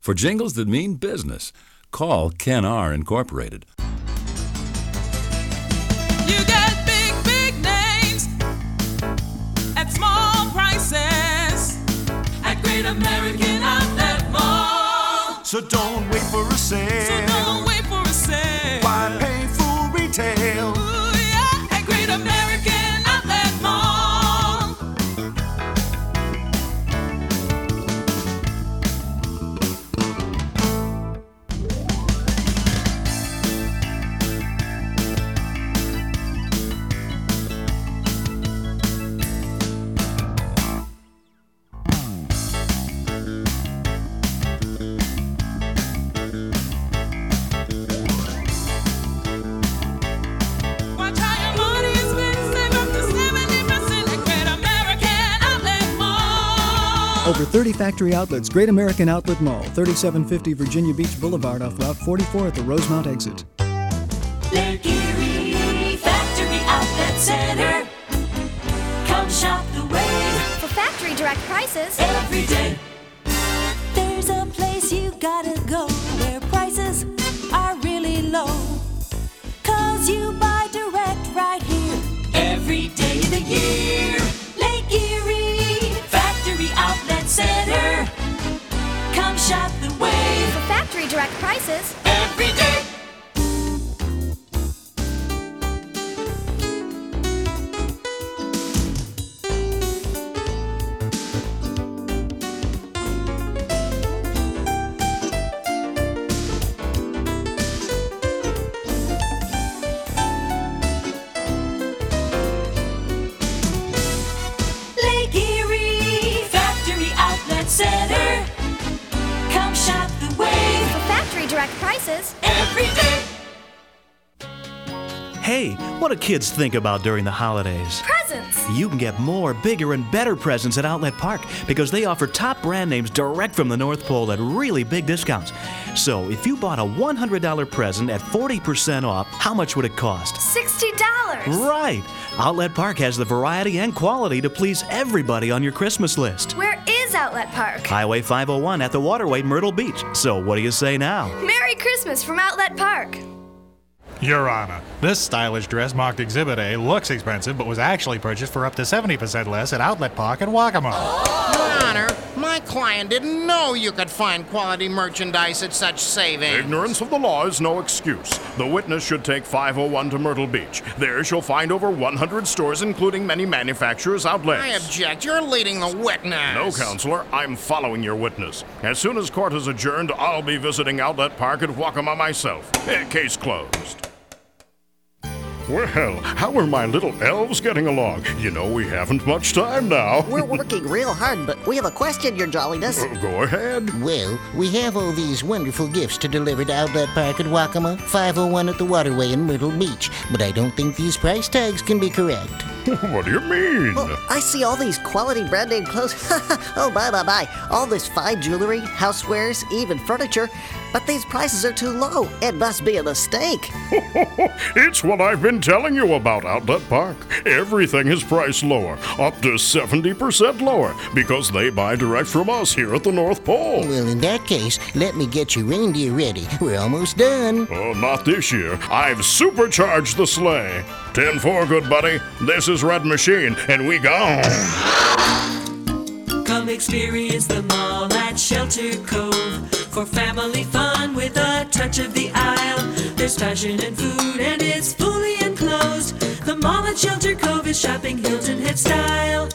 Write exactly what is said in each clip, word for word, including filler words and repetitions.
For jingles that mean business, call Ken R. Incorporated. You get big, big names at small prices at Great American Outlet Mall. So don't wait for a sale. So don't wait for a sale. Why pay full retail? Ooh, yeah, at Great American Outlet Mall. Over thirty factory outlets. Great American Outlet Mall, thirty-seven fifty Virginia Beach Boulevard off Route forty-four at the Rosemount exit. Lake Erie Factory Outlet Center. Come shop the way. For factory direct prices Every day. There's a place you gotta go where prices are really low. Cause you buy direct right here every day of the year. Lake Erie Factory Outlet Center. Come shop the way. for factory direct prices Every day. Lake Erie Factory Outlet Center. Come shop the way for factory direct prices every day. Hey, what do kids think about during the holidays? presents. You can get more, bigger, and better presents at Outlet Park because they offer top brand names direct from the North Pole at really big discounts. So if you bought a one hundred dollars present at forty percent off, how much would it cost? sixty dollars. Right! Outlet Park has the variety and quality to please everybody on your Christmas list. Where is Outlet Park? Highway five oh one at the Waterway, Myrtle Beach. So what do you say now? Merry Christmas from Outlet Park. Your Honor, this stylish dress marked Exhibit A looks expensive but was actually purchased for up to seventy percent less at Outlet Park in Waccamaw. Your Honor, my client didn't know you could find quality merchandise at such savings. Ignorance of the law is no excuse. The witness should take five oh one to Myrtle Beach. There she'll find over one hundred stores, including many manufacturers' outlets. I object. You're leading the witness. No, Counselor. I'm following your witness. As soon as court is adjourned, I'll be visiting Outlet Park at Waccamaw myself. Eh, Case closed. Well, how are my little elves getting along? You know, we haven't much time now. We're working real hard, but we have a question, Your Jolliness. Uh, go ahead. Well, we have all these wonderful gifts to deliver to Outlet Park at Waccamaw, five oh one at the Waterway in Myrtle Beach, but I don't think these price tags can be correct. What do you mean? Well, I see all these quality brand name clothes. Oh, bye, bye, bye. All this fine jewelry, housewares, even furniture. But these prices are too low. It must be a mistake. It's what I've been telling you about Outlet Park. Everything is priced lower, up to seventy percent lower, because they buy direct from us here at the North Pole. Well, in that case, let me get your reindeer ready. We're almost done. Oh, not this year. I've supercharged the sleigh. ten four, good buddy. This is Red Machine, and we gone. Come experience the mall at Shelter Cove for family fun with a touch of the aisle. There's fashion and food and it's fully enclosed. The mall at Shelter Cove is shopping Hilton Head style.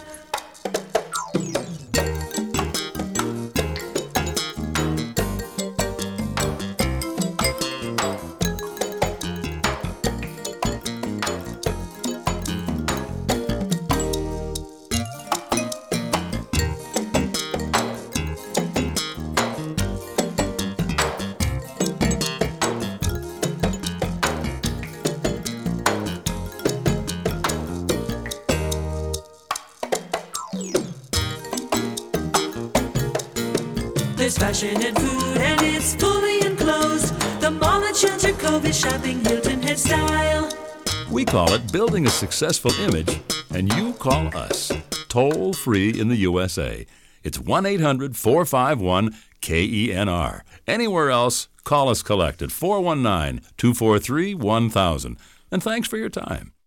There's fashion and food and it's fully enclosed. The mall at Shelter Cove is shopping Hilton Head style. We call it building a successful image, and you call us. Toll free in the U S A. It's one eight hundred four five one K E N R. Anywhere else, call us collect at four one nine, two four three, one thousand. And thanks for your time.